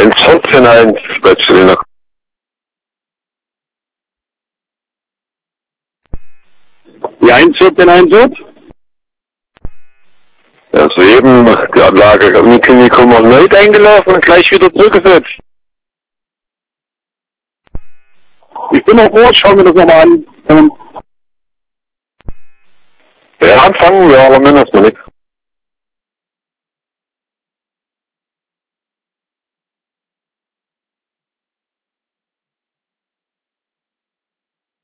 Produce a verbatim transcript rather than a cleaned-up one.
eins vierzehn eins bei Zylinder. Die eins vierzehn eins wird? Ja, soeben die Anlage im Klinikum erneut eingelaufen und gleich wieder zurückgesetzt. Ich bin auf Ort, schauen wir das nochmal an. Ja, anfangen wir, aber mindestens nicht.